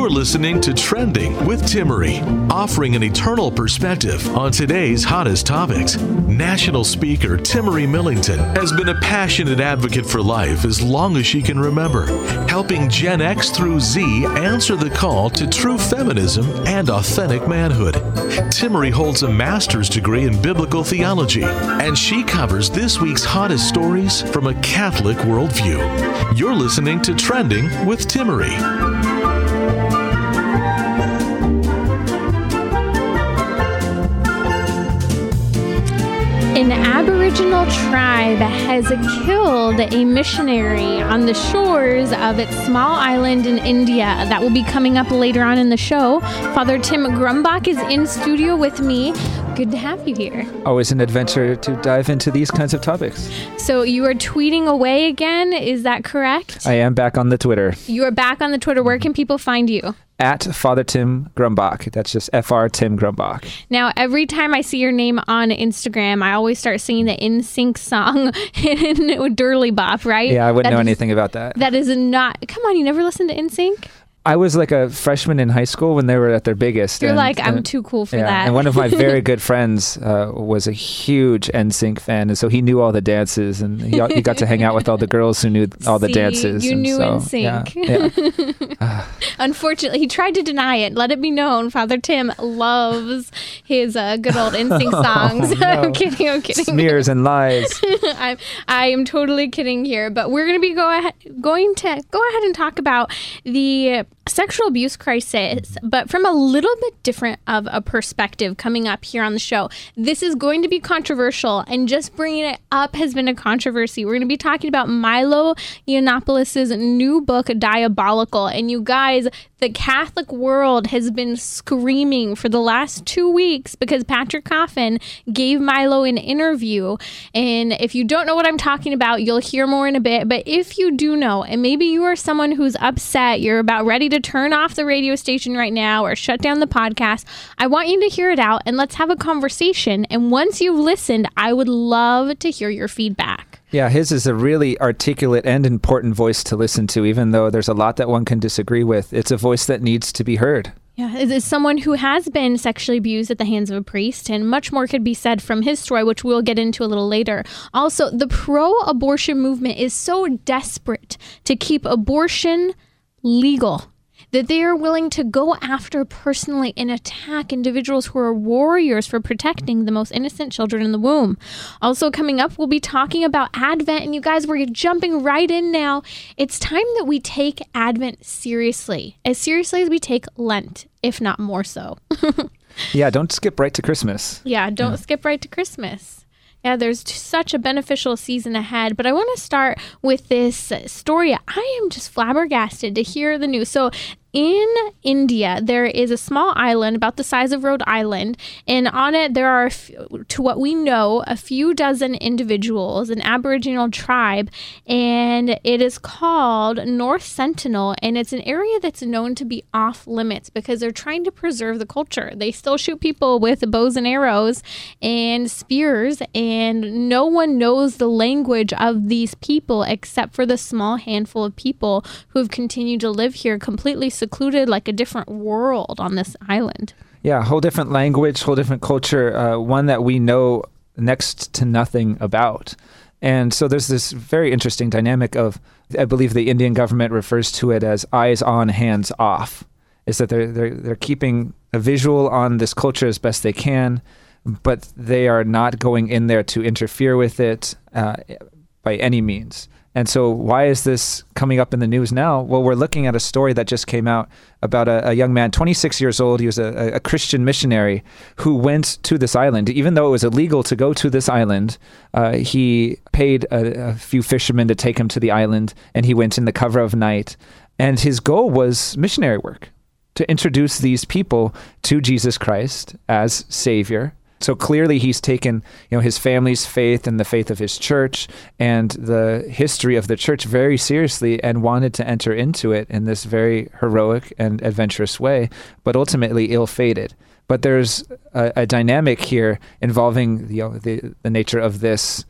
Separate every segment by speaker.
Speaker 1: You're listening to Trending with Timmerie, offering an eternal perspective on today's hottest topics. National speaker Timmerie Millington has been a passionate advocate for life as long as she can remember, helping Gen X through Z answer the call to true feminism and authentic manhood. Timmerie holds a master's degree in biblical theology, and she covers this week's hottest stories from a Catholic worldview. You're listening to Trending with Timmerie.
Speaker 2: An Aboriginal tribe has killed a missionary on the shores of its small island in India. That will be coming up later on in the show. Father Tim Grumbach is in studio with me. Good to have you here.
Speaker 3: Always an adventure to dive into these kinds of topics.
Speaker 2: So you are tweeting away again, is that correct?
Speaker 3: I am back on the Twitter.
Speaker 2: You are back on the Twitter. Where can people find you?
Speaker 3: At Father Tim Grumbach. That's just FR Tim Grumbach.
Speaker 2: Now, every time I see your name on Instagram, I always start singing the NSYNC song in Durly Bop, right?
Speaker 3: Yeah, I wouldn't know anything about that.
Speaker 2: That is not... Come on, you never listened to NSYNC?
Speaker 3: I was like a freshman in high school when they were at their biggest.
Speaker 2: You're I'm too cool for that.
Speaker 3: And one of my very good friends was a huge NSYNC fan, and so he knew all the dances, and he got to hang out with all the girls who knew all the dances.
Speaker 2: You knew NSYNC.
Speaker 3: Yeah.
Speaker 2: Unfortunately, he tried to deny it. Let it be known, Father Tim loves his good old NSYNC songs.
Speaker 3: No.
Speaker 2: I'm kidding.
Speaker 3: Smears and lies.
Speaker 2: I am totally kidding here, but we're going to be going to go ahead and talk about the sexual abuse crisis, but from a little bit different of a perspective coming up here on the show. This is going to be controversial, and just bringing it up has been a controversy. We're going to be talking about Milo Yiannopoulos' new book, Diabolical. And you guys, the Catholic world has been screaming for the last 2 weeks because Patrick Coffin gave Milo an interview. And if you don't know what I'm talking about, you'll hear more in a bit. But if you do know, and maybe you are someone who's upset, you're about ready to turn off the radio station right now or shut down the podcast, I want you to hear it out and let's have a conversation. And once you've listened, I would love to hear your feedback.
Speaker 3: Yeah, his is a really articulate and important voice to listen to, even though there's a lot that one can disagree with. It's a voice that needs to be heard.
Speaker 2: Yeah, as someone who has been sexually abused at the hands of a priest, and much more could be said from his story, which we'll get into a little later. Also, the pro-abortion movement is so desperate to keep abortion legal that they are willing to go after personally and attack individuals who are warriors for protecting the most innocent children in the womb. Also coming up, we'll be talking about Advent, and you guys, we're jumping right in now. It's time that we take Advent seriously as we take Lent, if not more so.
Speaker 3: Yeah, don't skip right to Christmas.
Speaker 2: Yeah, don't skip right to Christmas. Yeah, there's such a beneficial season ahead, but I want to start with this story. I am just flabbergasted to hear the news. So in India, there is a small island about the size of Rhode Island, and on it there are, to what we know, a few dozen individuals, an Aboriginal tribe, and it is called North Sentinel, and it's an area that's known to be off limits because they're trying to preserve the culture. They still shoot people with bows and arrows and spears, and no one knows the language of these people except for the small handful of people who have continued to live here completely secluded, like a different world on this island.
Speaker 3: Yeah, whole different language, whole different culture, one that we know next to nothing about. And so there's this very interesting dynamic of, I believe the Indian government refers to it as eyes on, hands off, is that they're keeping a visual on this culture as best they can, but they are not going in there to interfere with it by any means. And so why is this coming up in the news now? Well, we're looking at a story that just came out about a young man, 26 years old. He was a Christian missionary who went to this island. Even though it was illegal to go to this island, he paid a few fishermen to take him to the island, and he went in the cover of night. And his goal was missionary work, to introduce these people to Jesus Christ as Savior. So clearly he's taken, his family's faith and the faith of his church and the history of the church very seriously and wanted to enter into it in this very heroic and adventurous way, but ultimately ill-fated. But there's a dynamic here involving the nature of this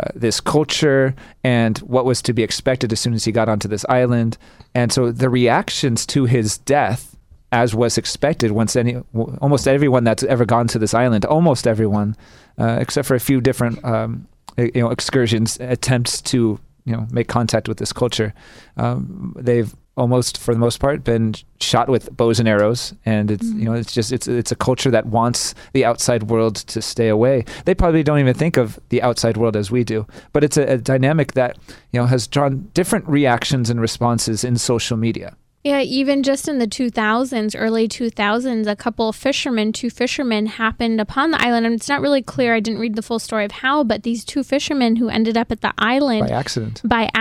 Speaker 3: culture and what was to be expected as soon as he got onto this island. And so the reactions to his death as was expected, almost everyone that's ever gone to this island, almost everyone, except for a few different excursions, attempts to make contact with this culture, they've almost, for the most part, been shot with bows and arrows, and it's a culture that wants the outside world to stay away. They probably don't even think of the outside world as we do, but it's a dynamic that has drawn different reactions and responses in social media.
Speaker 2: Yeah, even just in the 2000s, early 2000s, two fishermen happened upon the island. And it's not really clear, I didn't read the full story of how, but these two fishermen who ended up at the island. By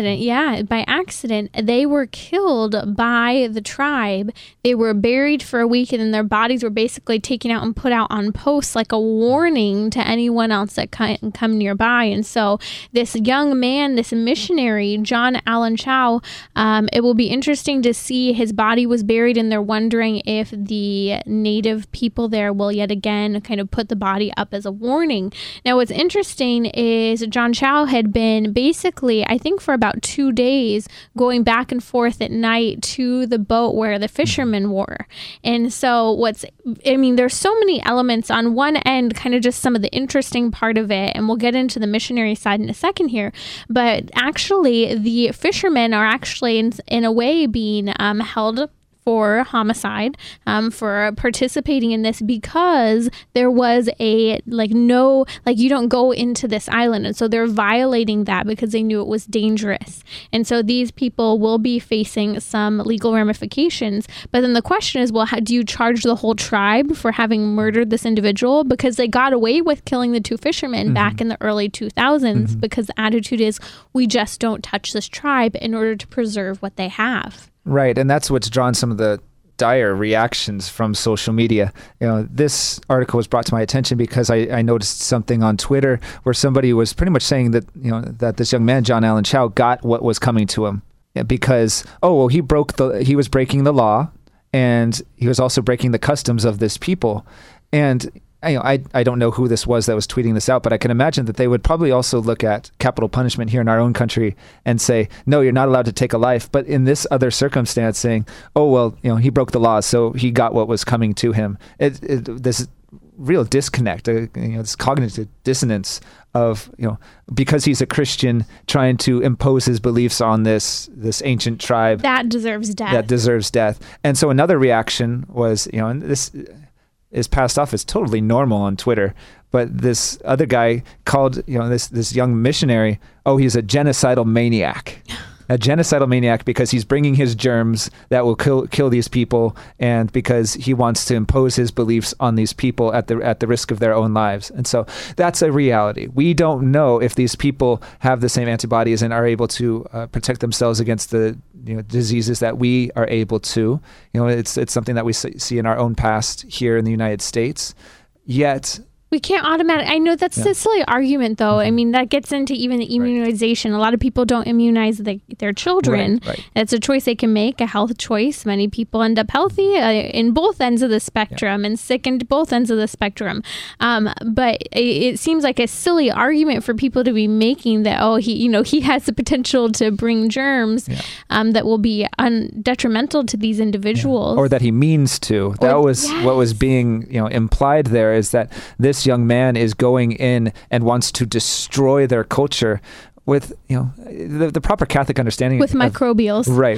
Speaker 2: accident, they were killed by the tribe. They were buried for a week, and then their bodies were basically taken out and put out on posts like a warning to anyone else that can come nearby. And so this young man, this missionary, John Allen Chau, it will be interesting to see his body was buried, and they're wondering if the native people there will yet again kind of put the body up as a warning. Now, what's interesting is John Chau had been basically, I think for about 2 days, going back and forth at night to the boat where the fishermen were. And so there's so many elements. On one end, kind of just some of the interesting part of it, and we'll get into the missionary side in a second here, but actually the fishermen are actually in a way being held for homicide, for participating in this, because there was you don't go into this island. And so they're violating that because they knew it was dangerous. And so these people will be facing some legal ramifications. But then the question is, well, how do you charge the whole tribe for having murdered this individual? Because they got away with killing the two fishermen back in the early 2000s, because the attitude is, we just don't touch this tribe in order to preserve what they have.
Speaker 3: Right, and that's what's drawn some of the dire reactions from social media. This article was brought to my attention because I noticed something on Twitter where somebody was pretty much saying that that this young man, John Allen Chau, got what was coming to him because he was breaking the law, and he was also breaking the customs of this people. And I don't know who this was that was tweeting this out, but I can imagine that they would probably also look at capital punishment here in our own country and say, no, you're not allowed to take a life. But in this other circumstance, saying, he broke the law, so he got what was coming to him. This real disconnect, this cognitive dissonance of, because he's a Christian, trying to impose his beliefs on this ancient tribe.
Speaker 2: That deserves death. And so another reaction was, and this is passed off as totally normal on Twitter, but this other guy called this young missionary, he's a genocidal maniac. A genocidal maniac because he's bringing his germs that will kill these people, and because he wants to impose his beliefs on these people at the risk of their own lives. And so that's a reality. We don't know if these people have the same antibodies and are able to protect themselves against the diseases that we are able to. It's something that we see in our own past here in the United States. Yet we can't automatically. I know that's a silly argument, though. I mean, that gets into even the immunization. A lot of people don't immunize their children. Right. It's a choice they can make, a health choice. Many people end up healthy in both ends of the spectrum and sick in both ends of the spectrum. But it seems like a silly argument for people to be making that, he has the potential to bring germs that will be detrimental to these individuals.
Speaker 3: Or that he means to. That was what was being implied there, is that this young man is going in and wants to destroy their culture with the proper Catholic understanding
Speaker 2: with microbials.
Speaker 3: Right.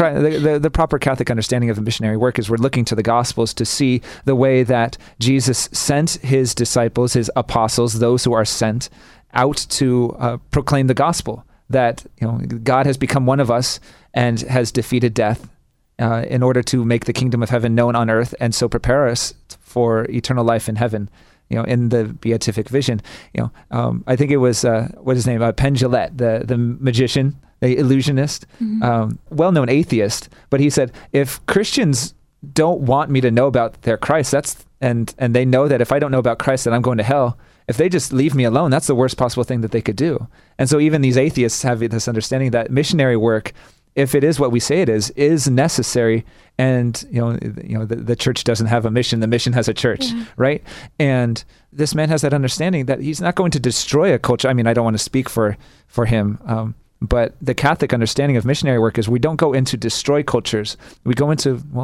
Speaker 3: The proper Catholic understanding of the missionary work is we're looking to the Gospels to see the way that Jesus sent his disciples, his apostles, those who are sent out to proclaim the gospel, that God has become one of us and has defeated death in order to make the kingdom of heaven known on earth, and so prepare us for eternal life in heaven. In the beatific vision, I think it was what's his name, Penn Jillette, the magician, the illusionist, well-known atheist. But he said, if Christians don't want me to know about their Christ, and they know that if I don't know about Christ, then I'm going to hell. If they just leave me alone, that's the worst possible thing that they could do. And so even these atheists have this understanding that missionary work, if it is what we say it is necessary. And the church doesn't have a mission; the mission has a church, right? And this man has that understanding that he's not going to destroy a culture. I mean, I don't want to speak for him, but the Catholic understanding of missionary work is we don't go in to destroy cultures. We go into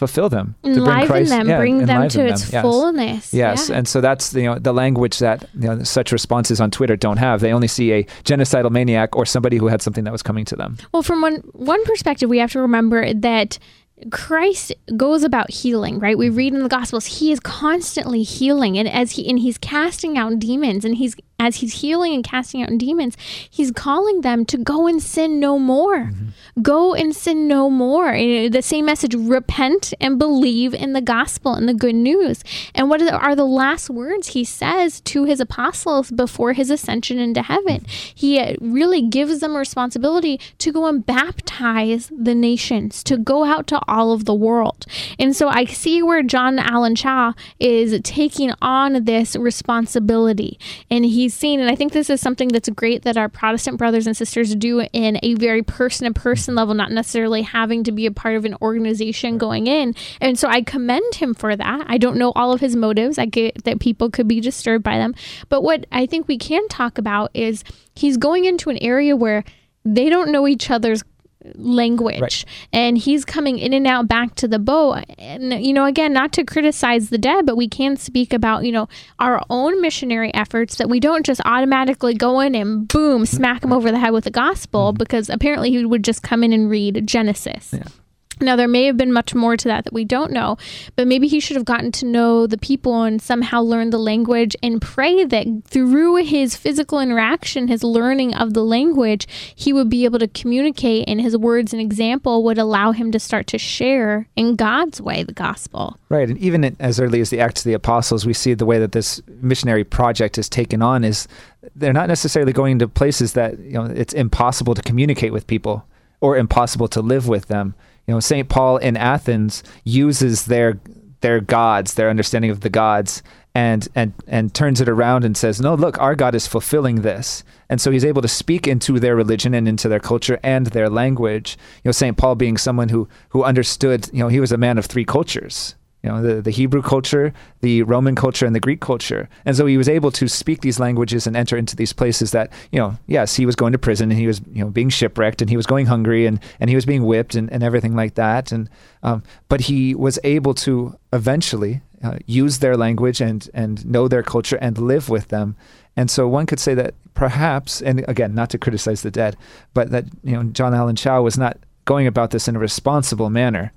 Speaker 3: fulfill them, to
Speaker 2: enliven
Speaker 3: bring Christ,
Speaker 2: them, bring them to its
Speaker 3: Yes.
Speaker 2: fullness.
Speaker 3: Yes,
Speaker 2: Yeah.
Speaker 3: and so that's the language that such responses on Twitter don't have. They only see a genocidal maniac or somebody who had something that was coming to them.
Speaker 2: Well, from one perspective, we have to remember that Christ goes about healing, right? We read in the Gospels, he is constantly healing, and he's casting out demons, and as he's healing and casting out demons, he's calling them to go and sin no more. Go and sin no more. The same message, repent and believe in the gospel and the good news. And what are the last words he says to his apostles before his ascension into heaven? He really gives them a responsibility to go and baptize the nations, to go out to all of the world. And so I see where John Allen Chau is taking on this responsibility, and he's seen, and I think this is something that's great that our Protestant brothers and sisters do in a very person-to-person level, not necessarily having to be a part of an organization going in. And so I commend him for that. I don't know all of his motives. I get that people could be disturbed by them. But what I think we can talk about is he's going into an area where they don't know each other's language,
Speaker 3: right.
Speaker 2: And he's coming in and out back to the boat. And again, not to criticize the dead, but we can speak about our own missionary efforts, that we don't just automatically go in and boom, smack him over the head with the gospel, because apparently he would just come in and read Genesis.
Speaker 3: Yeah.
Speaker 2: Now, there may have been much more to that we don't know, but maybe he should have gotten to know the people and somehow learned the language, and pray that through his physical interaction, his learning of the language, he would be able to communicate, and his words and example would allow him to start to share in God's way the gospel.
Speaker 3: Right. And even as early as the Acts of the Apostles, we see the way that this missionary project is taken on is they're not necessarily going to places that it's impossible to communicate with people or impossible to live with them. St. Paul in Athens uses their gods, their understanding of the gods, and turns it around and says, no, look, our God is fulfilling this. And so he's able to speak into their religion and into their culture and their language. St. Paul being someone who understood, he was a man of three cultures. The Hebrew culture, the Roman culture, and the Greek culture. And so he was able to speak these languages and enter into these places that, yes, he was going to prison, and he was, being shipwrecked, and he was going hungry, and he was being whipped and everything like that. And but he was able to eventually use their language and know their culture and live with them. And so one could say that perhaps, and again, not to criticize the dead, but that, John Allen Chau was not going about this in a responsible manner.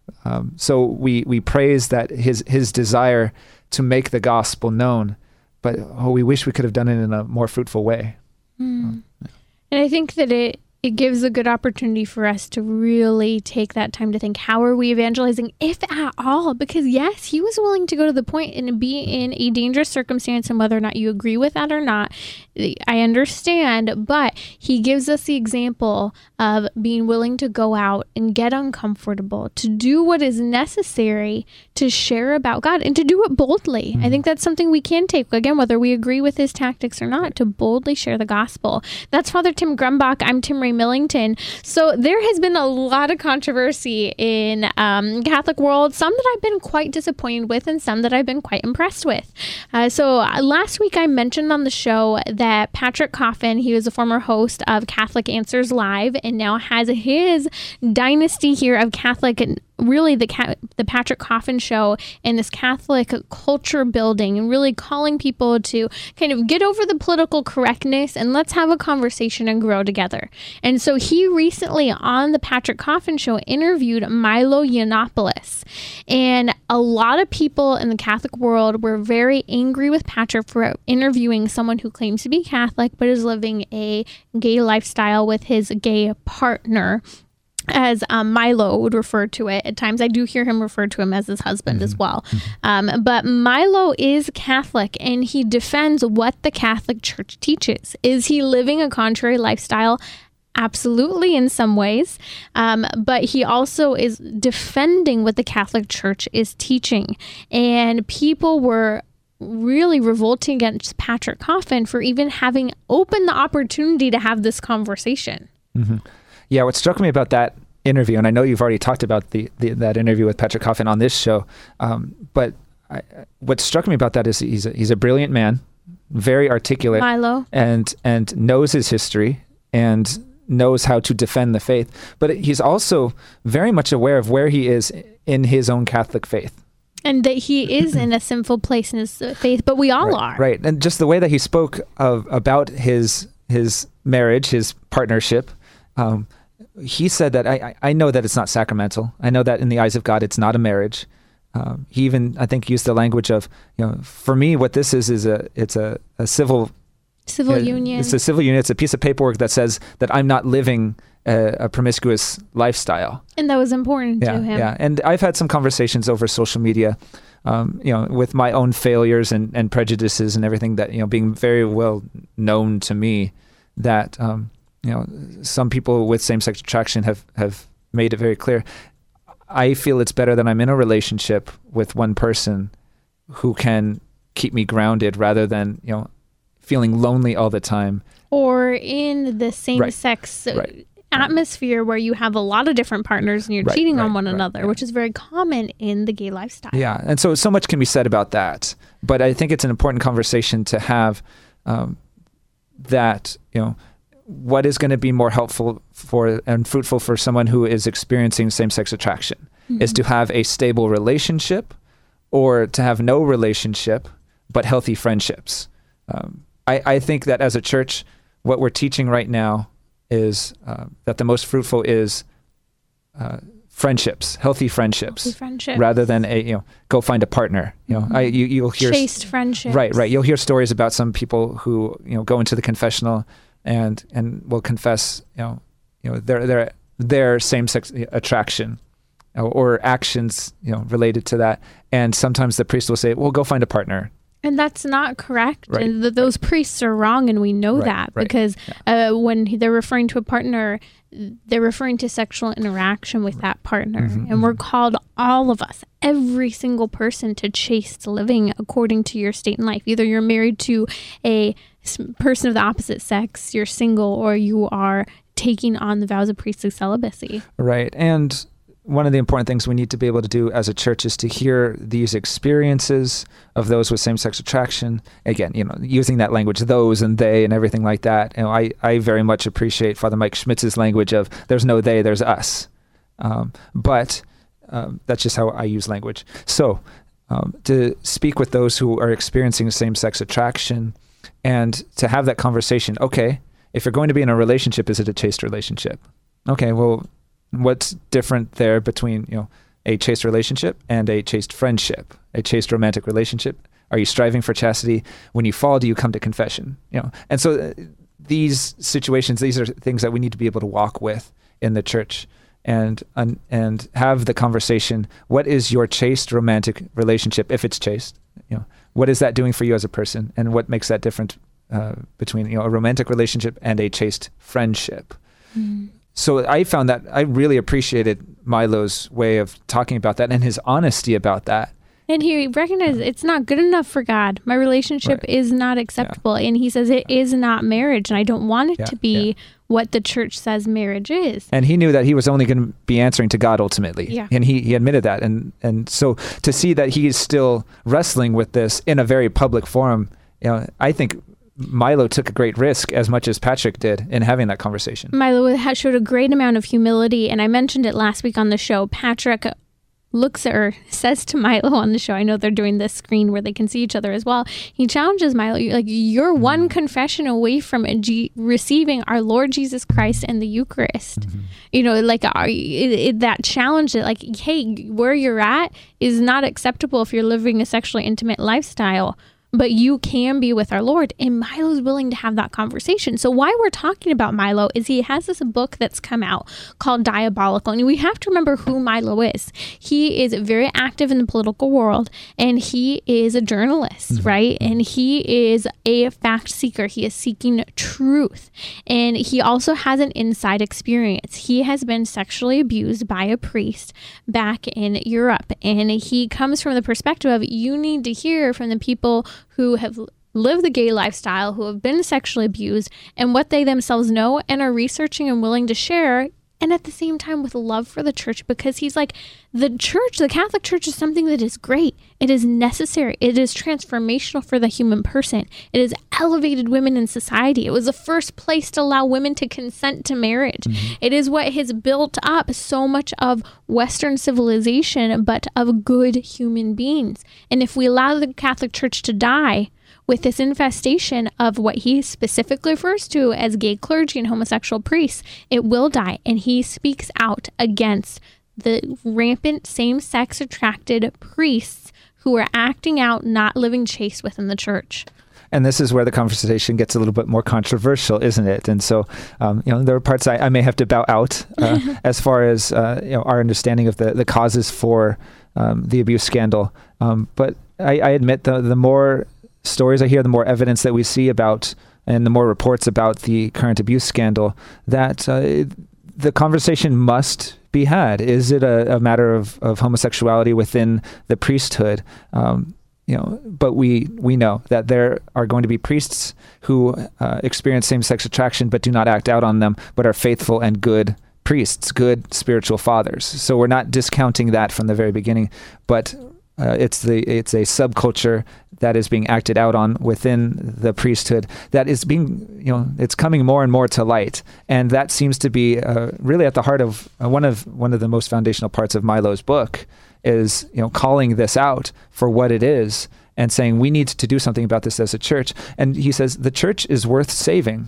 Speaker 3: So we praise that his desire to make the gospel known, but we wish we could have done it in a more fruitful way.
Speaker 2: And I think that it gives a good opportunity for us to really take that time to think, how are we evangelizing, if at all? Because yes, he was willing to go to the point and be in a dangerous circumstance, and whether or not you agree with that or not, I understand, but he gives us the example of being willing to go out and get uncomfortable, to do what is necessary to share about God, and to do it boldly. I think that's something we can take, again, whether we agree with his tactics or not, to boldly share the gospel. That's Father Tim Grumbach. I'm Timmerie Millington. So there has been a lot of controversy in Catholic world, some that I've been quite disappointed with, and some that I've been quite impressed with. So last week I mentioned on the show that Patrick Coffin, he was a former host of Catholic Answers Live, and now has his dynasty here of Catholic, and really the Patrick Coffin Show, and this Catholic culture building, and really calling people to kind of get over the political correctness and let's have a conversation and grow together. And so he recently on the Patrick Coffin Show interviewed Milo Yiannopoulos, and a lot of people in the Catholic world were very angry with Patrick for interviewing someone who claims to be Catholic but is living a gay lifestyle with his gay partner, as Milo would refer to it. At times I do hear him refer to him as his husband as well. But Milo is Catholic, and he defends what the Catholic Church teaches. Is he living a contrary lifestyle? Absolutely, in some ways. But he also is defending what the Catholic Church is teaching. And people were really revolting against Patrick Coffin for even having opened the opportunity to have this conversation.
Speaker 3: Yeah, what struck me about that interview, and I know you've already talked about that interview with Patrick Coffin on this show, but what struck me about that is he's a brilliant man, very articulate,
Speaker 2: Milo,
Speaker 3: and knows his history, and knows how to defend the faith, but he's also very much aware of where he is in his own Catholic faith.
Speaker 2: And that he is in a sinful place in his faith, but we all are.
Speaker 3: Right. And just the way that he spoke about his marriage, his partnership, he said that I know that it's not sacramental. I know that in the eyes of God, it's not a marriage. He even, I think, used the language of, for me, what this is it's a civil union. It's a civil union. It's a piece of paperwork that says that I'm not living a promiscuous lifestyle.
Speaker 2: And that was important to him.
Speaker 3: Yeah. And I've had some conversations over social media, with my own failures and prejudices and everything that, being very well known to me, that, some people with same-sex attraction have made it very clear. I feel it's better that I'm in a relationship with one person who can keep me grounded rather than, feeling lonely all the time.
Speaker 2: Or in the same-sex atmosphere where you have a lot of different partners and you're cheating on one another, which is very common in the gay lifestyle. Yeah,
Speaker 3: and so much can be said about that. But I think it's an important conversation to have, that, what is going to be more helpful for and fruitful for someone who is experiencing same-sex attraction is to have a stable relationship or to have no relationship but healthy friendships. I think that as a church, what we're teaching right now is that the most fruitful is friendships, healthy friendships, rather than go find a partner. You'll hear
Speaker 2: chaste friendships.
Speaker 3: Right. You'll hear stories about some people who go into the confessional and will confess their same-sex attraction or actions related to that, and sometimes the priest will say, "Well, go find a partner."
Speaker 2: And that's not correct. Right. And those priests are wrong, and we know that because when they're referring to a partner, they're referring to sexual interaction with that partner. And we're called, all of us, every single person, to chaste living according to your state in life. Either you're married to a person of the opposite sex, you're single, or you are taking on the vows of priestly celibacy. Right. And one of the important things we need to be able to do as a church is to hear these experiences of those with same-sex attraction. Again, using that language, those and they and everything like that. I very much appreciate Father Mike Schmitz's language of there's no they, there's us. But that's just how I use language. So to speak with those who are experiencing same-sex attraction and to have that conversation, okay, if you're going to be in a relationship, is it a chaste relationship? Okay, well, what's different there between, a chaste relationship and a chaste friendship, a chaste romantic relationship? Are you striving for chastity? When you fall, do you come to confession? And so these situations, these are things that we need to be able to walk with in the church and have the conversation. What is your chaste romantic relationship, if it's chaste? What is that doing for you as a person? And what makes that different between, a romantic relationship and a chaste friendship? So I found that I really appreciated Milo's way of talking about that and his honesty about that. And he recognizes it's not good enough for God. My relationship is not acceptable. And he says it is not marriage. And I don't want it to be what the church says marriage is. And he knew that he was only going to be answering to God ultimately. Yeah. And he admitted that. And so to see that he is still wrestling with this in a very public forum, I think Milo took a great risk as much as Patrick did in having that conversation. Milo showed a great amount of humility, and I mentioned it last week on the show. Patrick says to Milo on the show, I know they're doing this screen where they can see each other as well. He challenges Milo, you're one confession away from receiving our Lord Jesus Christ and the Eucharist. That challenge that hey, where you're at is not acceptable if you're living a sexually intimate lifestyle. But you can be with our Lord. And Milo's willing to have that conversation. So why we're talking about Milo is he has this book that's come out called Diabolical. And we have to remember who Milo is. He is very active in the political world. And he is a journalist, right? And he is a fact seeker. He is seeking truth. And he also has an inside experience. He has been sexually abused by a priest back in Europe. And he comes from the perspective of you need to hear from the people who have lived the gay lifestyle, who have been sexually abused, and what they themselves know and are researching and willing to share and at the same time with love for the church, because he's like, the Catholic Church is something that is great. It is necessary. It is transformational for the human person. It has elevated women in society. It was the first place to allow women to consent to marriage. It is what has built up so much of Western civilization, but of good human beings. And if we allow the Catholic Church to die with this infestation of what he specifically refers to as gay clergy and homosexual priests, it will die. And he speaks out against the rampant same-sex attracted priests who are acting out, not living chaste within the church.
Speaker 3: And this is where the conversation gets a little bit more controversial, isn't it? And so, there are parts I may have to bow out as far as our understanding of the causes for the abuse scandal. But I admit the more stories I hear, the more evidence that we see about, and the more reports about the current abuse scandal, that the conversation must be had. Is it a matter of homosexuality within the priesthood? But we know that there are going to be priests who experience same-sex attraction but do not act out on them, but are faithful and good priests, good spiritual fathers. So we're not discounting that from the very beginning, but it's a subculture that is being acted out on within the priesthood that is being, it's coming more and more to light. And that seems to be really at the heart of one of the most foundational parts of Milo's book is, calling this out for what it is and saying we need to do something about this as a church. And he says the church is worth saving,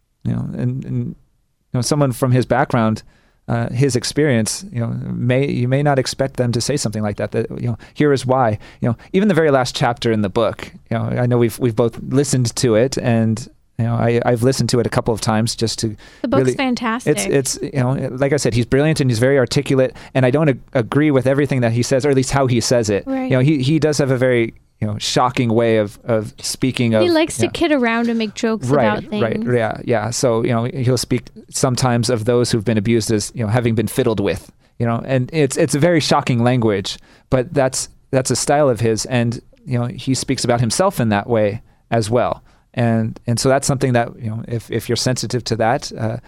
Speaker 3: and someone from his background, his experience, you may not expect them to say something like that. That here is why. Even the very last chapter in the book. I know we've both listened to it, and I've listened to it a couple of times just to.
Speaker 2: The book's fantastic.
Speaker 3: It's like I said, he's brilliant and he's very articulate, and I don't agree with everything that he says, or at least how he says it.
Speaker 2: Right.
Speaker 3: He does have a very shocking way of speaking of.
Speaker 2: He likes to kid around and make jokes about things.
Speaker 3: Right, yeah. So, he'll speak sometimes of those who've been abused as, having been fiddled with, and it's a very shocking language, but that's a style of his, and, he speaks about himself in that way as well. And so that's something that, if you're sensitive to that,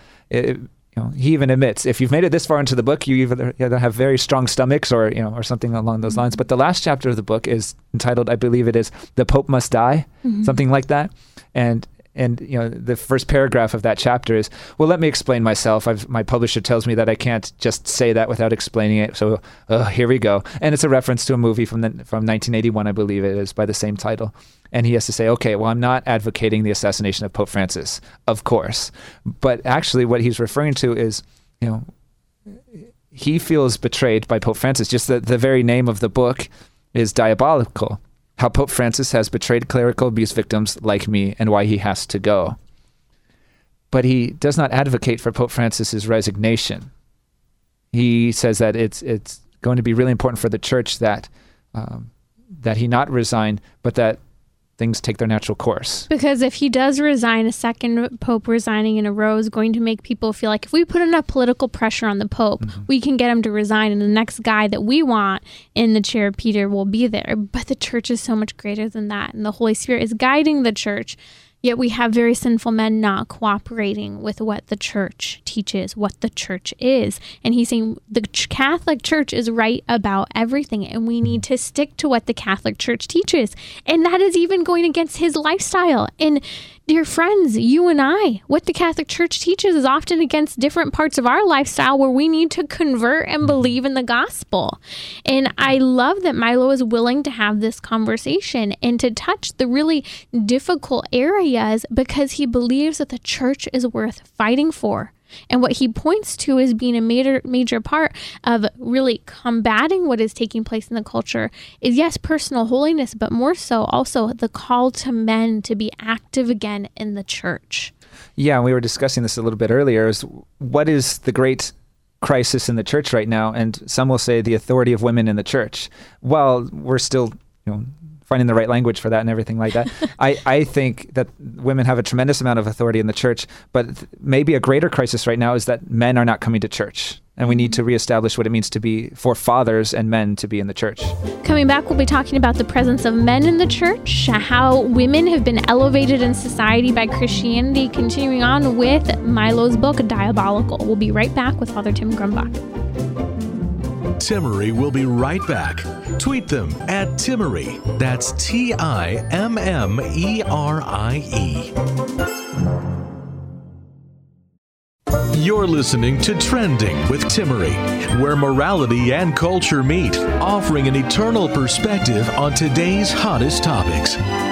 Speaker 3: he even admits, if you've made it this far into the book, you either have very strong stomachs or something along those lines. But the last chapter of the book is entitled, I believe it is, "The Pope Must Die," something like that. And the first paragraph of that chapter is, well, let me explain myself. My publisher tells me that I can't just say that without explaining it. So here we go. And it's a reference to a movie from 1981, I believe it is, by the same title. And he has to say, okay, well, I'm not advocating the assassination of Pope Francis, of course. But actually what he's referring to is, he feels betrayed by Pope Francis. Just the very name of the book is diabolical. How Pope Francis has betrayed clerical abuse victims like me and why he has to go. But he does not advocate for Pope Francis's resignation. He says that it's going to be really important for the church that he not resign, but that things take their natural course.
Speaker 2: Because if he does resign, a second pope resigning in a row is going to make people feel like if we put enough political pressure on the pope, we can get him to resign, and the next guy that we want in the chair, Peter, will be there. But the church is so much greater than that, and the Holy Spirit is guiding the church. Yet we have very sinful men not cooperating with what the church teaches, what the church is. And he's saying the Catholic Church is right about everything, and we need to stick to what the Catholic Church teaches. And that is even going against his lifestyle. And dear friends, you and I, what the Catholic Church teaches is often against different parts of our lifestyle where we need to convert and believe in the gospel. And I love that Milo is willing to have this conversation and to touch the really difficult areas because he believes that the church is worth fighting for. And what he points to as being a major part of really combating what is taking place in the culture is, yes, personal holiness, but more so also the call to men to be active again in the church.
Speaker 3: Yeah, and we were discussing this a little bit earlier, is what is the great crisis in the church right now? And some will say the authority of women in the church. Well, we're still, finding the right language for that and everything like that. I think that women have a tremendous amount of authority in the church, but maybe a greater crisis right now is that men are not coming to church. And we need to reestablish what it means to be for fathers and men to be in the church.
Speaker 2: Coming back, we'll be talking about the presence of men in the church, how women have been elevated in society by Christianity, continuing on with Milo's book, Diabolical. We'll be right back with Father Tim Grumbach.
Speaker 1: Timmerie will be right back. Tweet them at Timmerie. That's TIMMERIE. You're listening to Trending with Timmerie, where morality and culture meet, offering an eternal perspective on today's hottest topics.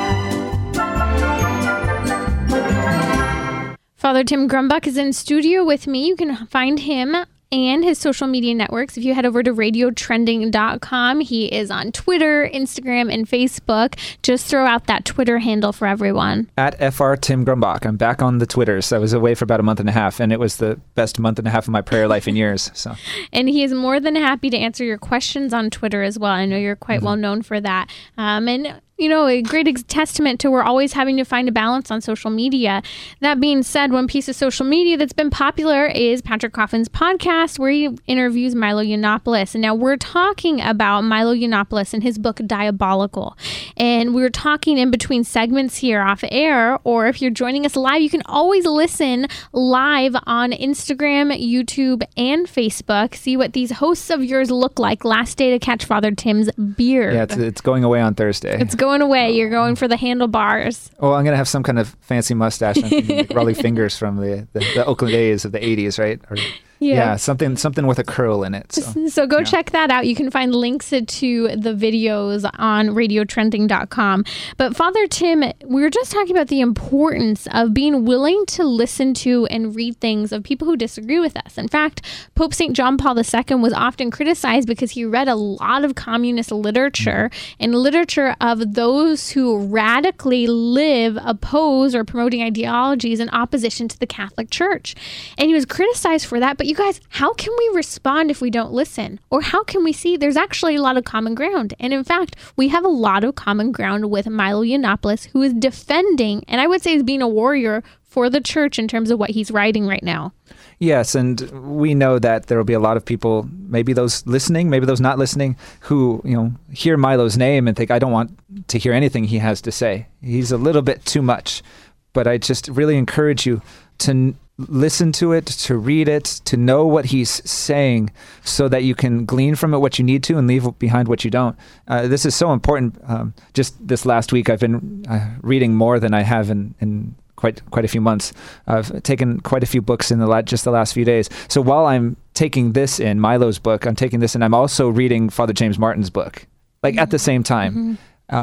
Speaker 2: Father Tim Grumbach is in studio with me. You can find him and his social media networks if you head over to radiotrending.com. He is on Twitter, Instagram, and Facebook. Just throw out that Twitter handle for everyone.
Speaker 3: At FR Tim Grumbach. I'm back on the Twitters. I was away for about a month and a half, and it was the best month and a half of my prayer life in years. So,
Speaker 2: and he is more than happy to answer your questions on Twitter as well. I know you're quite well known for that. And you know, a great testament to we're always having to find a balance on social media. That being said, one piece of social media that's been popular is Patrick Coffin's podcast, where he interviews Milo Yiannopoulos. And now we're talking about Milo Yiannopoulos and his book, Diabolical. And we're talking in between segments here off air, or if you're joining us live, you can always listen live on Instagram, YouTube, and Facebook. See what these hosts of yours look like. Last day to catch Father Tim's beard.
Speaker 3: Yeah, it's going away on Thursday.
Speaker 2: It's going away. You're going for the handlebars.
Speaker 3: Oh, I'm going to have some kind of fancy mustache and like Raleigh fingers from the Oakland days of the 80s, right? Or, yeah, something with a curl in it.
Speaker 2: So go check that out. You can find links to the videos on radiotrending.com. But Father Tim, we were just talking about the importance of being willing to listen to and read things of people who disagree with us. In fact, Pope St. John Paul II was often criticized because he read a lot of communist literature and literature of those who radically live, oppose, or promoting ideologies in opposition to the Catholic Church. And he was criticized for that. But you guys, how can we respond if we don't listen? Or how can we see there's actually a lot of common ground? And in fact, we have a lot of common ground with Milo Yiannopoulos, who is defending, and I would say is being a warrior for the church in terms of what he's writing right now.
Speaker 3: Yes, and we know that there will be a lot of people, maybe those listening, maybe those not listening, who hear Milo's name and think, I don't want to hear anything he has to say. He's a little bit too much. But I just really encourage you to listen to it, to read it, to know what he's saying so that you can glean from it what you need to and leave behind what you don't. This is so important. Just this last week, I've been reading more than I have in quite a few months. I've taken quite a few books in just the last few days. So while I'm taking this in, Milo's book, I'm taking this, and I'm also reading Father James Martin's book, like at the same time.
Speaker 2: Mm-hmm.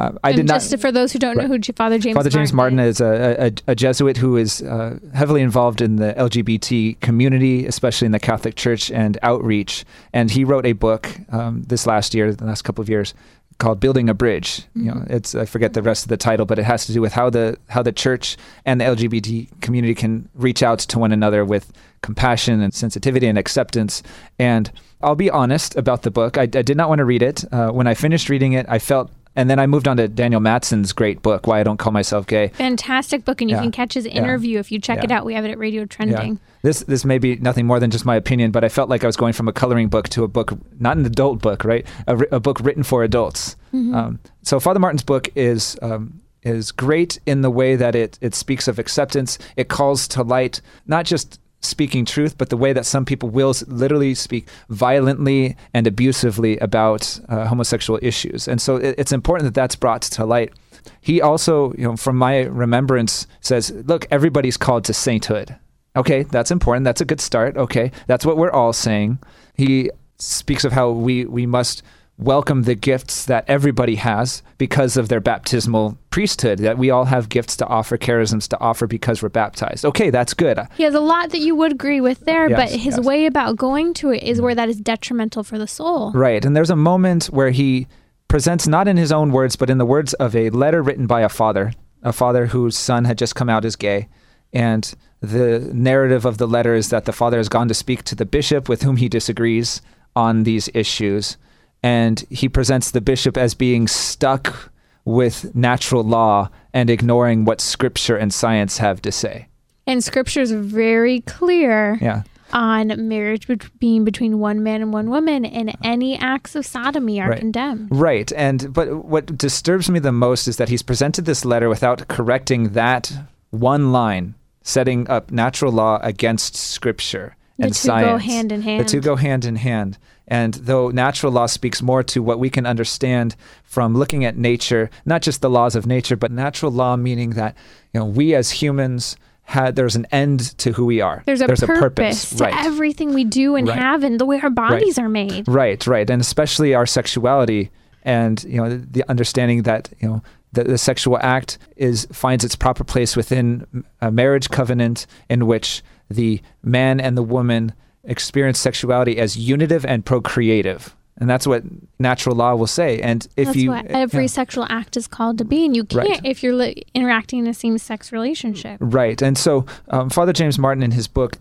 Speaker 2: Just for those who don't know who Father James
Speaker 3: Martin is a Jesuit who is heavily involved in the LGBT community, especially in the Catholic Church and outreach. And he wrote a book the last couple of years, called Building a Bridge. Mm-hmm. I forget the rest of the title, but it has to do with how the church and the LGBT community can reach out to one another with compassion and sensitivity and acceptance. And I'll be honest about the book. I did not want to read it. When I finished reading it, I felt. And then I moved on to Daniel Matson's great book, Why I Don't Call Myself Gay.
Speaker 2: Fantastic book, and you can catch his interview if you check it out. We have it at Radio Trending.
Speaker 3: Yeah. This may be nothing more than just my opinion, but I felt like I was going from a coloring book to a book, not an adult book, right? A book written for adults. Mm-hmm. So Father Martin's book is great in the way that it speaks of acceptance. It calls to light not just speaking truth, but the way that some people will literally speak violently and abusively about homosexual issues. And so it's important that that's brought to light. He also, from my remembrance, says, look, everybody's called to sainthood. Okay, that's important. That's a good start. Okay, that's what we're all saying. He speaks of how we must welcome the gifts that everybody has because of their baptismal priesthood, that we all have gifts to offer, charisms to offer because we're baptized. Okay, that's good.
Speaker 2: He has a lot that you would agree with there, but his way about going to it is where that is detrimental for the soul.
Speaker 3: Right, and there's a moment where he presents, not in his own words, but in the words of a letter written by a father whose son had just come out as gay. And the narrative of the letter is that the father has gone to speak to the bishop with whom he disagrees on these issues. And he presents the bishop as being stuck with natural law and ignoring what Scripture and science have to say.
Speaker 2: And Scripture is very clear on marriage being between one man and one woman, and any acts of sodomy are condemned.
Speaker 3: Right. But what disturbs me the most is that he's presented this letter without correcting that one line, setting up natural law against Scripture and science.
Speaker 2: The two go hand in hand.
Speaker 3: The two go hand in hand. And though natural law speaks more to what we can understand from looking at nature, not just the laws of nature, but natural law meaning that, we as humans, there's an end to who we are.
Speaker 2: There's a purpose to everything we do and have, and the way our bodies are made. Right.
Speaker 3: And especially our sexuality, and the understanding that the sexual act finds its proper place within a marriage covenant in which the man and the woman experience sexuality as unitive and procreative. And that's what natural law will say. And
Speaker 2: that's what every sexual act is called to be. And you can't if you're interacting in a same-sex relationship.
Speaker 3: Right. And so Father James Martin in his book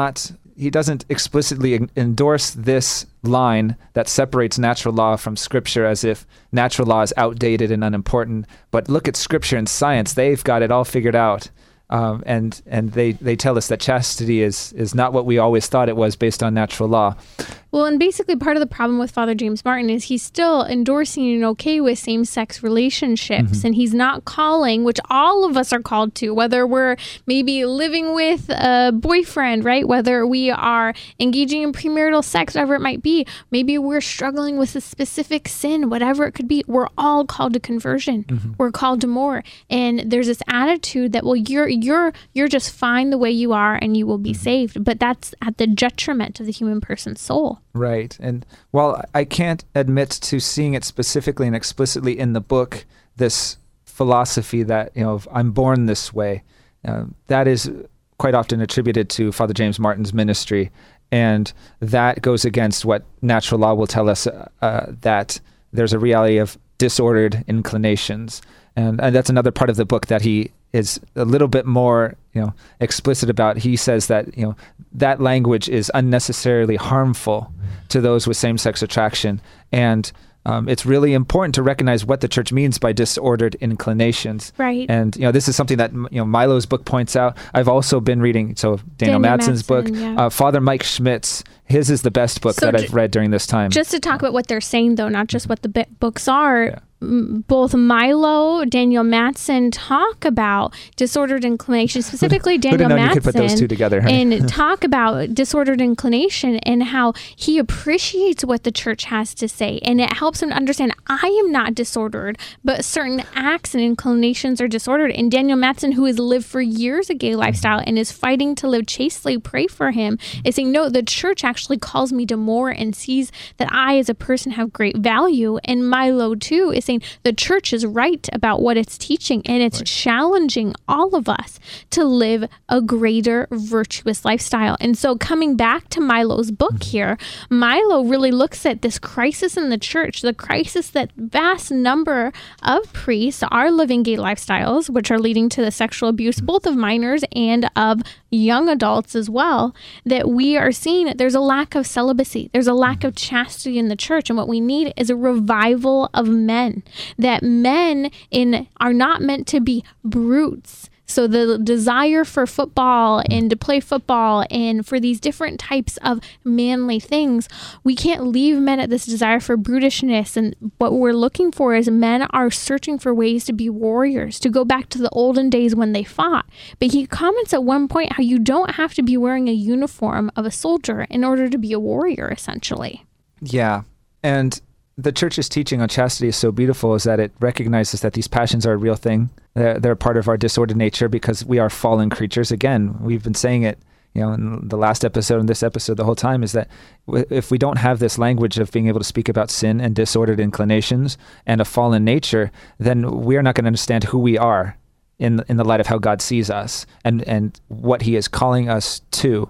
Speaker 3: doesn't explicitly endorse this line that separates natural law from Scripture as if natural law is outdated and unimportant. But look at Scripture and science. They've got it all figured out. And they tell us that chastity is not what we always thought it was based on natural law.
Speaker 2: Well, and basically part of the problem with Father James Martin is he's still endorsing and okay with same-sex relationships, and he's not calling, which all of us are called to, whether we're maybe living with a boyfriend, right? Whether we are engaging in premarital sex, whatever it might be. Maybe we're struggling with a specific sin, whatever it could be. We're all called to conversion. We're called to more. And there's this attitude that, well, you're just fine the way you are and you will be saved. But that's at the detriment of the human person's soul.
Speaker 3: Right. And while I can't admit to seeing it specifically and explicitly in the book, this philosophy that, I'm born this way, that is quite often attributed to Father James Martin's ministry. And that goes against what natural law will tell us, that there's a reality of disordered inclinations. And that's another part of the book that he is a little bit more, explicit about. He says that, that language is unnecessarily harmful to those with same-sex attraction. And it's really important to recognize what the church means by disordered inclinations.
Speaker 2: Right.
Speaker 3: And, this is something that, Milo's book points out. I've also been reading, Daniel Madsen's book, Father Mike Schmitz. His is the best book that I've read during this time.
Speaker 2: Just to talk about what they're saying, though, not just what the books are, both Milo, Daniel Madsen talk about disordered inclination, specifically Daniel Madsen.
Speaker 3: You could put those two together.
Speaker 2: And talk about disordered inclination and how he appreciates what the church has to say. And it helps him to understand, I am not disordered, but certain acts and inclinations are disordered. And Daniel Madsen, who has lived for years a gay lifestyle and is fighting to live chastely, pray for him, is saying, no, the church actually calls me to more and sees that I as a person have great value. And Milo, too, is saying, the church is right about what it's teaching, and it's challenging all of us to live a greater virtuous lifestyle. And so coming back to Milo's book here, Milo really looks at this crisis in the church, the crisis that vast number of priests are living gay lifestyles, which are leading to the sexual abuse, both of minors and of young adults as well, that we are seeing that there's a lack of celibacy. There's a lack of chastity in the church. And what we need is a revival of men, that men are not meant to be brutes. So the desire for football and to play football and for these different types of manly things, we can't leave men at this desire for brutishness. And what we're looking for is men are searching for ways to be warriors, to go back to the olden days when they fought. But he comments at one point how you don't have to be wearing a uniform of a soldier in order to be a warrior, essentially.
Speaker 3: Yeah. And the church's teaching on chastity is so beautiful, is that it recognizes that these passions are a real thing. They're a part of our disordered nature because we are fallen creatures. Again, we've been saying it, in the last episode and this episode the whole time, is that if we don't have this language of being able to speak about sin and disordered inclinations and a fallen nature, then we are not going to understand who we are in the light of how God sees us and what he is calling us to.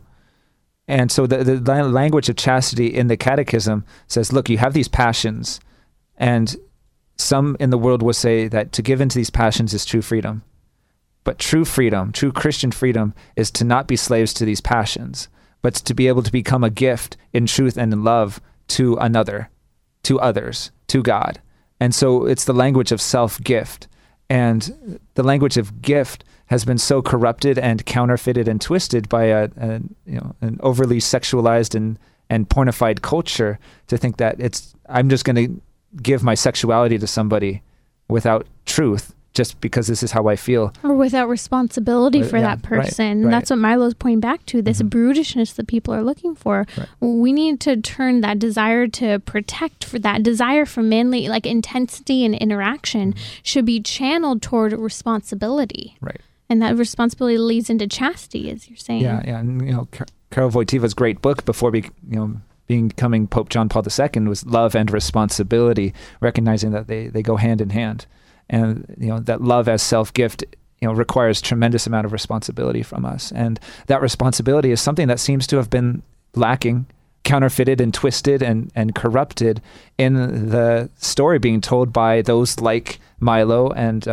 Speaker 3: And so the language of chastity in the Catechism says, look, you have these passions, and some in the world will say that to give into these passions is true freedom. But true freedom, true Christian freedom, is to not be slaves to these passions, but to be able to become a gift in truth and in love to another, to others, to God. And so it's the language of self-gift. And the language of gift has been so corrupted and counterfeited and twisted by an overly sexualized and pornified culture to think that I'm just going to give my sexuality to somebody without truth, just because this is how I feel.
Speaker 2: Or without responsibility for that person.
Speaker 3: Right.
Speaker 2: And that's what Milo's pointing back to, this brutishness that people are looking for.
Speaker 3: Right.
Speaker 2: We need to turn that desire to protect, for that desire for manly, like intensity and interaction should be channeled toward responsibility.
Speaker 3: Right.
Speaker 2: And that responsibility leads into chastity, as you're saying.
Speaker 3: Yeah. And, Karol Wojtyła's great book before becoming Pope John Paul II was Love and Responsibility, recognizing that they go hand in hand. And that love as self-gift requires tremendous amount of responsibility from us, and that responsibility is something that seems to have been lacking, counterfeited and twisted and corrupted in the story being told by those like Milo and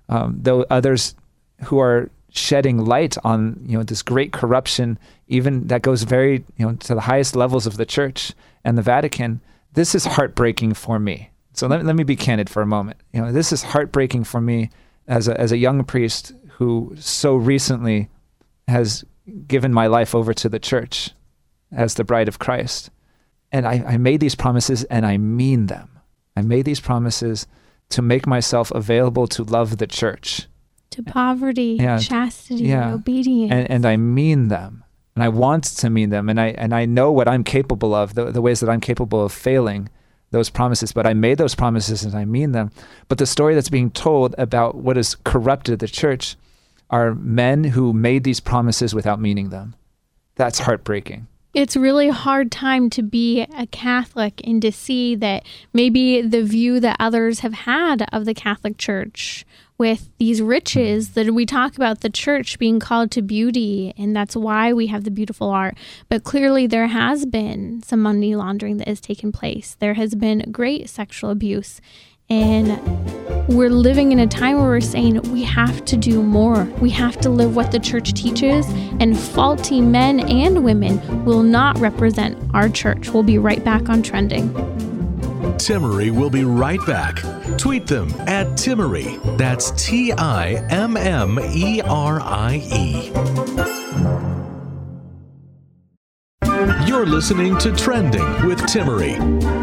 Speaker 3: others who are shedding light on this great corruption, even that goes very to the highest levels of the Church and the Vatican. This is heartbreaking for me. So let me be candid for a moment. This is heartbreaking for me as a young priest who so recently has given my life over to the Church as the bride of Christ. And I made these promises, and I mean them. I made these promises to make myself available to love the Church.
Speaker 2: To poverty, chastity, obedience.
Speaker 3: And I mean them. And I want to mean them. And I know what I'm capable of, the ways that I'm capable of failing those promises, but I made those promises and I mean them. But the story that's being told about what has corrupted the Church are men who made these promises without meaning them. That's heartbreaking.
Speaker 2: It's really a hard time to be a Catholic and to see that maybe the view that others have had of the Catholic Church with these riches that we talk about, the Church being called to beauty, and that's why we have the beautiful art. But clearly there has been some money laundering that has taken place. There has been great sexual abuse. And we're living in a time where we're saying we have to do more. We have to live what the Church teaches, and faulty men and women will not represent our Church. We'll be right back on Trending.
Speaker 1: Timmerie will be right back. Tweet them at Timmerie. That's TIMMERIE. You're listening to Trending with Timmerie.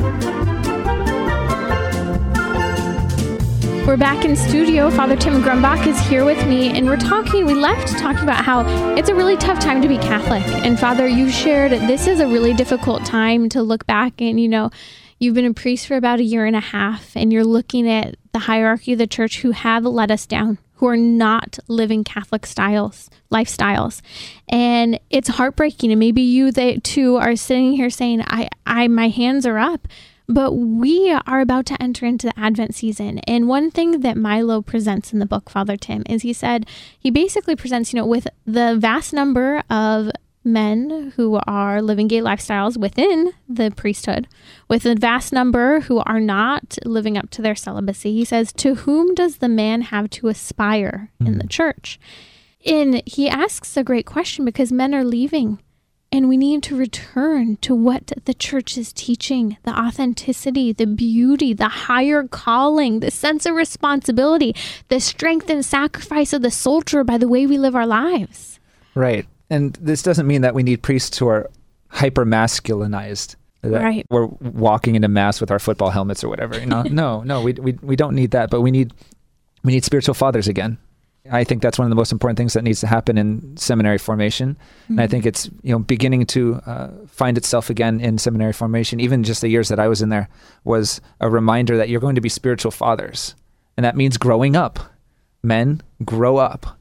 Speaker 2: We're back in studio. Father Tim Grumbach is here with me, and we left talking about how it's a really tough time to be Catholic. And Father, you shared this is a really difficult time to look back and, you've been a priest for about 1.5 years, and you're looking at the hierarchy of the Church who have let us down, who are not living Catholic lifestyles. And it's heartbreaking. And maybe you too are sitting here saying, my hands are up. But we are about to enter into the Advent season. And one thing that Milo presents in the book, Father Tim, is he basically presents, with the vast number of men who are living gay lifestyles within the priesthood, with a vast number who are not living up to their celibacy. He says, to whom does the man have to aspire in the Church? And he asks a great question because men are leaving. And we need to return to what the Church is teaching, the authenticity, the beauty, the higher calling, the sense of responsibility, the strength and sacrifice of the soldier by the way we live our lives.
Speaker 3: Right. And this doesn't mean that we need priests who are hyper-masculinized.
Speaker 2: Right.
Speaker 3: We're walking into Mass with our football helmets or whatever. No, we don't need that, but we need spiritual fathers again. I think that's one of the most important things that needs to happen in seminary formation. Mm-hmm. And I think it's beginning to find itself again in seminary formation. Even just the years that I was in there was a reminder that you're going to be spiritual fathers. And that means growing up. Men, grow up.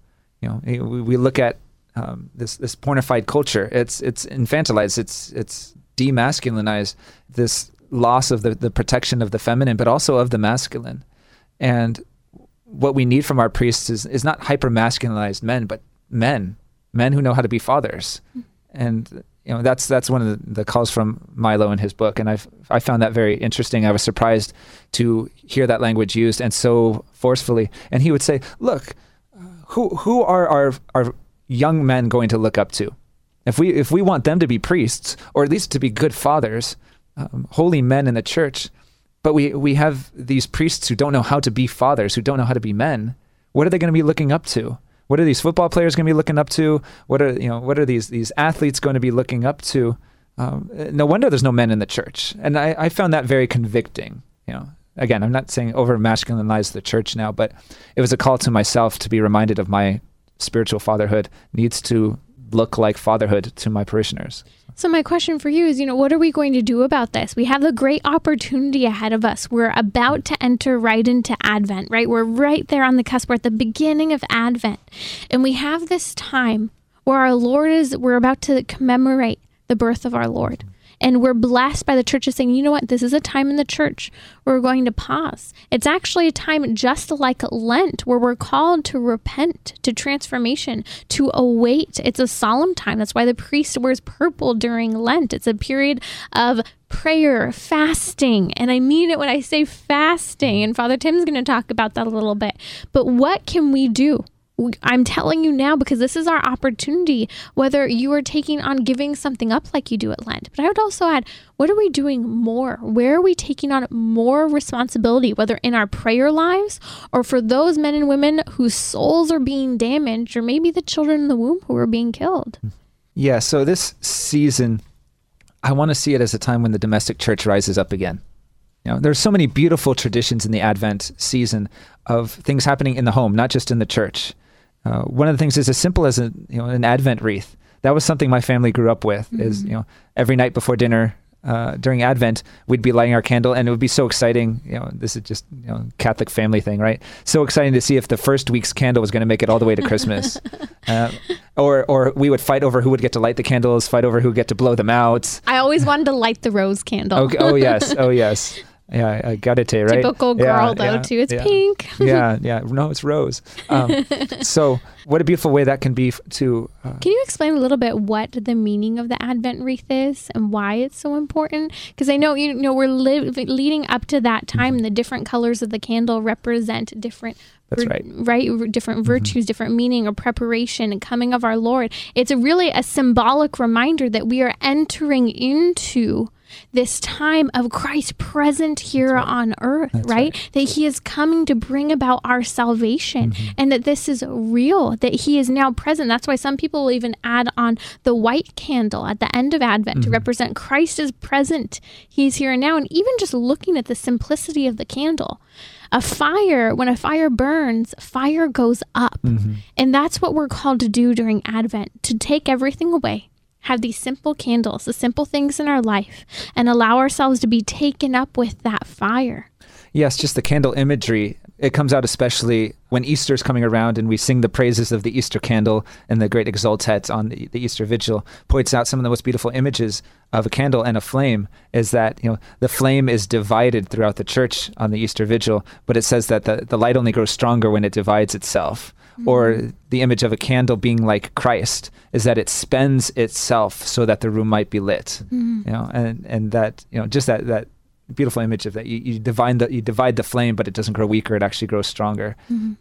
Speaker 3: We look at this pornified culture. It's infantilized. It's demasculinized. This loss of the protection of the feminine, but also of the masculine. And what we need from our priests is not hyper-masculinized men, but men who know how to be fathers. And that's one of the calls from Milo in his book. And I found that very interesting. I was surprised to hear that language used and so forcefully. And he would say, look, who are our young men going to look up to? If we want them to be priests, or at least to be good fathers, holy men in the Church, But we have these priests who don't know how to be fathers, who don't know how to be men. What are they going to be looking up to? What are these football players going to be looking up to? What are these athletes going to be looking up to? No wonder there's no men in the church. And I found that very convicting. Again, I'm not saying over masculinize the church now, but it was a call to myself to be reminded of my spiritual fatherhood needs to look like fatherhood to my parishioners.
Speaker 2: So my question for you is, what are we going to do about this? We have a great opportunity ahead of us. We're about to enter right into Advent, right? We're right there on the cusp. We're at the beginning of Advent. And we have this time where we're about to commemorate the birth of our Lord. And we're blessed by the church of saying, you know what, this is a time in the church where we're going to pause. It's actually a time just like Lent where we're called to repent, to transformation, to await. It's a solemn time. That's why the priest wears purple during Lent. It's a period of prayer, fasting. And I mean it when I say fasting. And Father Tim's going to talk about that a little bit. But what can we do? I'm telling you now because this is our opportunity, whether you are taking on giving something up like you do at Lent. But I would also add, what are we doing more? Where are we taking on more responsibility, whether in our prayer lives or for those men and women whose souls are being damaged, or maybe the children in the womb who are being killed?
Speaker 3: Yeah, so this season, I want to see it as a time when the domestic church rises up again. There's so many beautiful traditions in the Advent season of things happening in the home, not just in the church. One of the things is as simple as an Advent wreath. That was something my family grew up with. Is every night before dinner during Advent, we'd be lighting our candle, and it would be so exciting. This is just Catholic family thing, right? So exciting to see if the first week's candle was going to make it all the way to Christmas, or we would fight over who would get to light the candles, fight over who would get to blow them out.
Speaker 2: I always wanted to light the rose candle.
Speaker 3: Okay. Oh yes. Yeah, I got it, right?
Speaker 2: Typical girl, too. It's pink.
Speaker 3: Yeah. No, it's rose. So what a beautiful way that can be to...
Speaker 2: Can you explain a little bit what the meaning of the Advent wreath is and why it's so important? Because I know, we're leading up to that time. The different colors of the candle represent different...
Speaker 3: That's
Speaker 2: right? Different virtues, different meaning or preparation and coming of our Lord. It's really a symbolic reminder that we are entering into this time of Christ present here on earth, right? That he is coming to bring about our salvation and that this is real, that he is now present. That's why some people will even add on the white candle at the end of Advent to represent Christ is present. He's here and now. And even just looking at the simplicity of the candle, when a fire burns, fire goes up. And that's what we're called to do during Advent, to take everything away, have these simple candles, the simple things in our life, and allow ourselves to be taken up with that fire.
Speaker 3: Yes, just the candle imagery. It comes out especially when Easter's coming around and we sing the praises of the Easter candle, and the great Exultet on the Easter Vigil points out some of the most beautiful images of a candle and a flame is that, the flame is divided throughout the church on the Easter Vigil, but it says that the light only grows stronger when it divides itself. Or the image of a candle being like Christ is that it spends itself so that the room might be lit. And that, just that beautiful image of that you divide the flame, but it doesn't grow weaker, it actually grows stronger.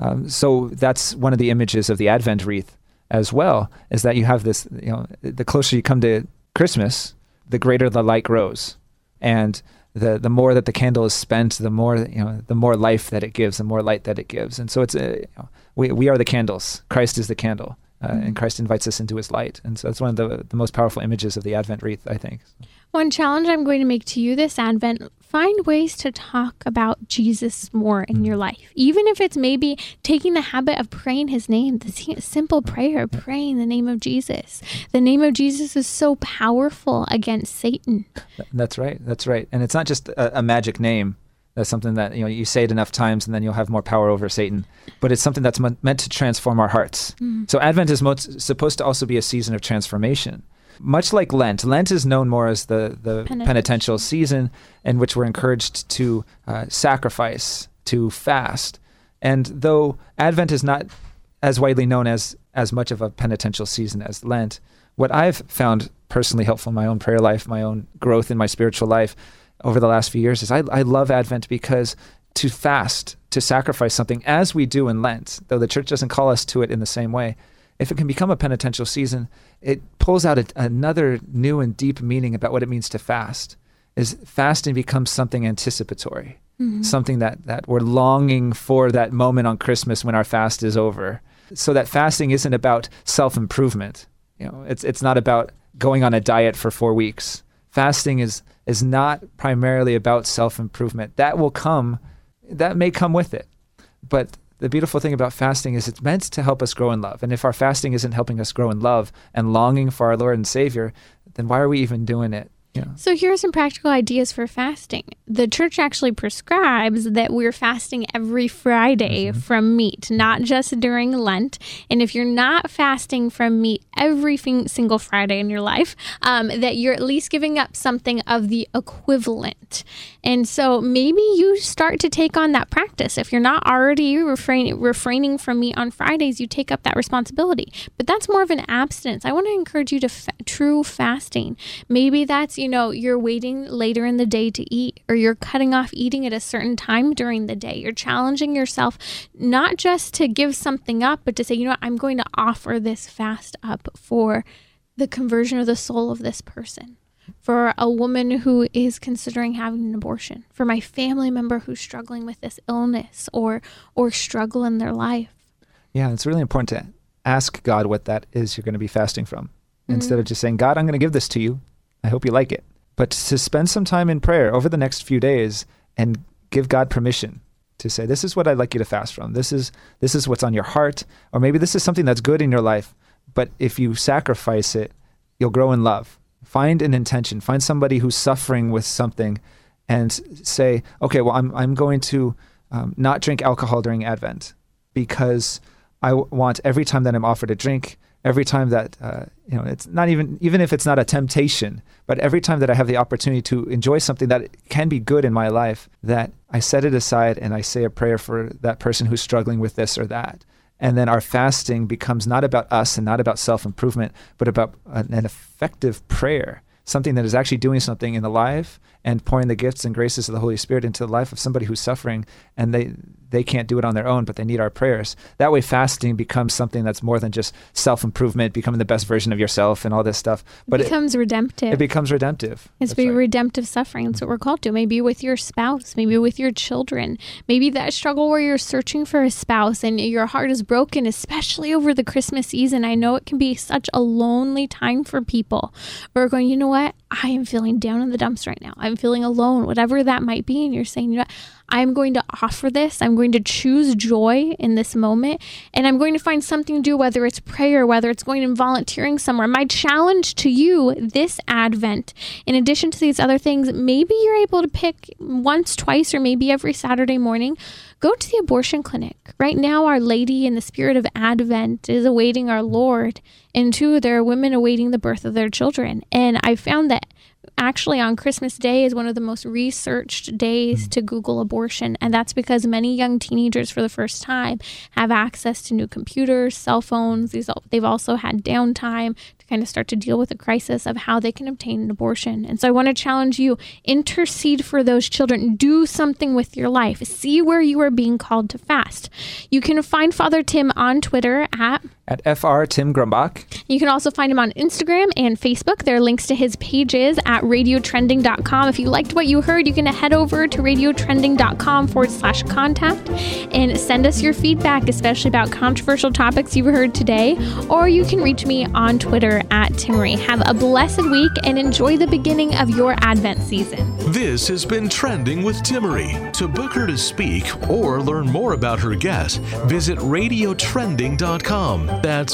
Speaker 3: So that's one of the images of the Advent wreath as well, is that you have this, the closer you come to Christmas, the greater the light grows. And the more that the candle is spent, the more life that it gives, the more light that it gives. And so it's we are the candles. Christ is the candle, and Christ invites us into his light. And so that's one of the most powerful images of the Advent wreath, I think.
Speaker 2: One challenge I'm going to make to you this Advent, find ways to talk about Jesus more in your life. Even if it's maybe taking the habit of praying his name, the simple prayer, praying the name of Jesus. The name of Jesus is so powerful against Satan.
Speaker 3: That's right. And it's not just a magic name. That's something that, you say it enough times and then you'll have more power over Satan. But it's something that's meant to transform our hearts. So Advent is supposed to also be a season of transformation. Much like Lent is known more as the penitential season in which we're encouraged to sacrifice, to fast. And though Advent is not as widely known as much of a penitential season as Lent, what I've found personally helpful in my own prayer life, my own growth in my spiritual life over the last few years is I love Advent because to fast, to sacrifice something as we do in Lent, though the church doesn't call us to it in the same way, if it can become a penitential season, it pulls out another new and deep meaning about what it means to fast. is fasting becomes something anticipatory, something that we're longing for that moment on Christmas when our fast is over. So that fasting isn't about self-improvement. It's not about going on a diet for 4 weeks. Fasting is not primarily about self-improvement. That may come with it. But the beautiful thing about fasting is it's meant to help us grow in love. And if our fasting isn't helping us grow in love and longing for our Lord and Savior, then why are we even doing it?
Speaker 2: So here are some practical ideas for fasting. The church actually prescribes that we're fasting every Friday from meat, not just during Lent. And if you're not fasting from meat every single Friday in your life, that you're at least giving up something of the equivalent. And so maybe you start to take on that practice. If you're not already refraining from meat on Fridays, you take up that responsibility. But that's more of an abstinence. I want to encourage you to true fasting. Maybe that's you're waiting later in the day to eat, or you're cutting off eating at a certain time during the day. You're challenging yourself not just to give something up, but to say, I'm going to offer this fast up for the conversion of the soul of this person, for a woman who is considering having an abortion, for my family member who's struggling with this illness or struggle in their life. Yeah,
Speaker 3: it's really important to ask God what that is you're going to be fasting from. Instead of just saying, God, I'm going to give this to you. I hope you like it. But to spend some time in prayer over the next few days and give God permission to say, this is what I'd like you to fast from. This is what's on your heart. Or maybe this is something that's good in your life. But if you sacrifice it, you'll grow in love. Find an intention. Find somebody who's suffering with something and say, okay, well, I'm going to not drink alcohol during Advent because I want every time that I'm offered a drink, every time that, it's not even if it's not a temptation, but every time that I have the opportunity to enjoy something that can be good in my life, that I set it aside and I say a prayer for that person who's struggling with this or that. And then our fasting becomes not about us and not about self-improvement, but about an effective prayer, something that is actually doing something in the life and pouring the gifts and graces of the Holy Spirit into the life of somebody who's suffering, and they can't do it on their own, but they need our prayers. That way fasting becomes something that's more than just self-improvement, becoming the best version of yourself and all this stuff. But
Speaker 2: it becomes redemptive.
Speaker 3: It becomes redemptive.
Speaker 2: It's very redemptive suffering. That's what we're called to. Maybe with your spouse, maybe with your children, maybe that struggle where you're searching for a spouse and your heart is broken, especially over the Christmas season. I know it can be such a lonely time for people. We're going, you know what? I am feeling down in the dumps right now. I'm feeling alone, whatever that might be. And you're saying, you know what? I'm going to offer this. I'm going to choose joy in this moment. And I'm going to find something to do, whether it's prayer, whether it's going and volunteering somewhere. My challenge to you this Advent, in addition to these other things, maybe you're able to pick once, twice, or maybe every Saturday morning, go to the abortion clinic. Right now, Our Lady, in the spirit of Advent, is awaiting our Lord. And two, there are women awaiting the birth of their children. And I found that actually on Christmas Day is one of the most researched days to Google abortion. And that's because many young teenagers for the first time have access to new computers, cell phones. They've also had downtime to kind of start to deal with the crisis of how they can obtain an abortion. And so I want to challenge you, intercede for those children. Do something with your life. See where you are being called to fast. You can find Father Tim on Twitter at
Speaker 3: Fr Tim Grumbach.
Speaker 2: You can also find him on Instagram and Facebook. There are links to his pages at radiotrending.com. If you liked what you heard, you can head over to radiotrending.com/contact and send us your feedback, especially about controversial topics you've heard today. Or you can reach me on Twitter at Timmery. Have a blessed week and enjoy the beginning of your Advent season.
Speaker 1: This has been Trending with Timmery. To book her to speak or learn more about her guest, visit radiotrending.com. That's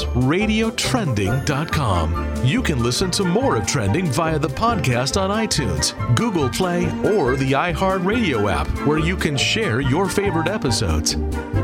Speaker 1: radiotrending.com. You can listen to more of Trending via the podcast on iTunes, Google Play, or the iHeartRadio app, where you can share your favorite episodes.